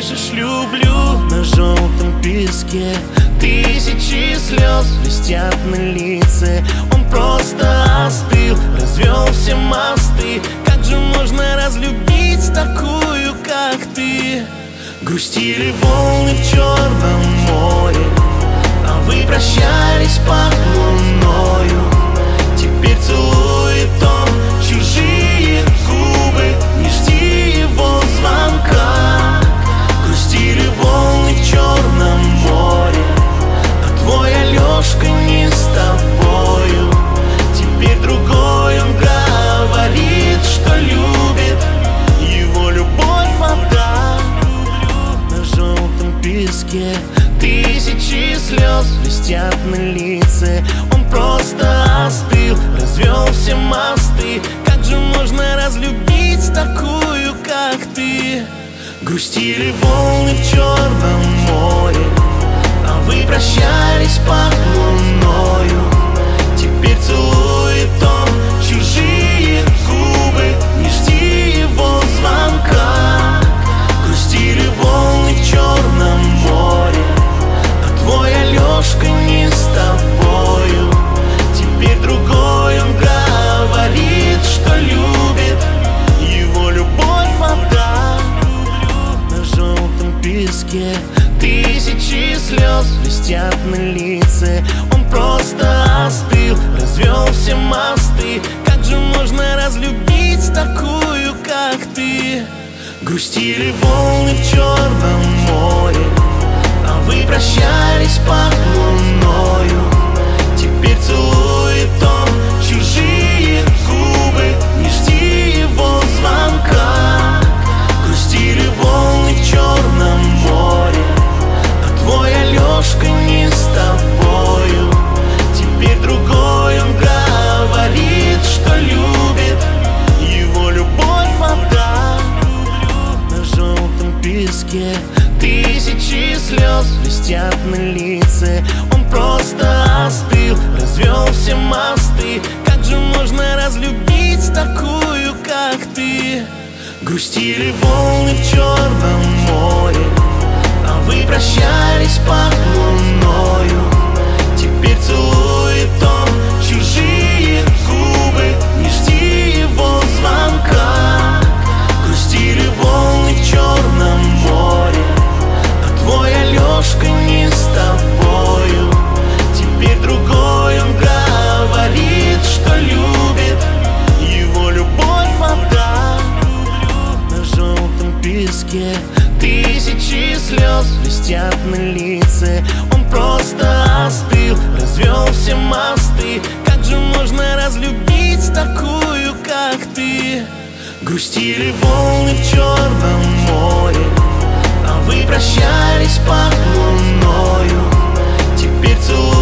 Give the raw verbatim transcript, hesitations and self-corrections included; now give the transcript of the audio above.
пишешь «люблю» на желтом песке. Тысячи слез блестят на лице. Он просто остыл, развел все мосты. Как же можно разлюбить такую, как ты? Грустили волны в Черном море, а вы прощались под луною. Теперь целует он чужие губы, не жди его звонка. Грустили волны в Черном море, а твой Алешка не с тобою. Теперь другой он говорит, что любит, его любовь отдать. На желтом песке тысячи слез блестят на лице. Он просто остыл, развел все мосты. Как же можно разлюбить такую, как ты? Грустили волны в Черном море, а вы прощались под луною. Теперь целует он чужие губы, не жди его звонка. Грустили волны в Черном море, а твой Алешка не с тобою. Теперь другой он говорит, что любит, его любовь отдать. На желтом песке тысячи слез блестят на лице. Он просто остыл, развел все мосты. Как же можно разлюбить такую, как ты? Грустили волны в Черном море, а вы прощались под луною. Теперь целует он чужие губы, не жди его звонка. Грустили волны в Черном море, а твой Алешка не с тобою. Теперь другой он говорит, что любит, его любовь отдать. На желтом песке тысячи слез блестят на лице. Он просто остыл, развел все мосты. Как же можно разлюбить такую, как ты? Грустили волны в Черном море, а вы прощались под луною. Теперь целует он чужие губы, не жди его звонка. Грустили волны в Черном море, а твой Алешка не с тобою. Теперь другой он говорит, что любит, его любовь отдать. На желтом песке тысячи слез блестят на лице. Он просто остыл, развел все мосты. Как же можно разлюбить такую, как ты? Грустили волны в Черном море, а вы прощались под луною. Теперь целует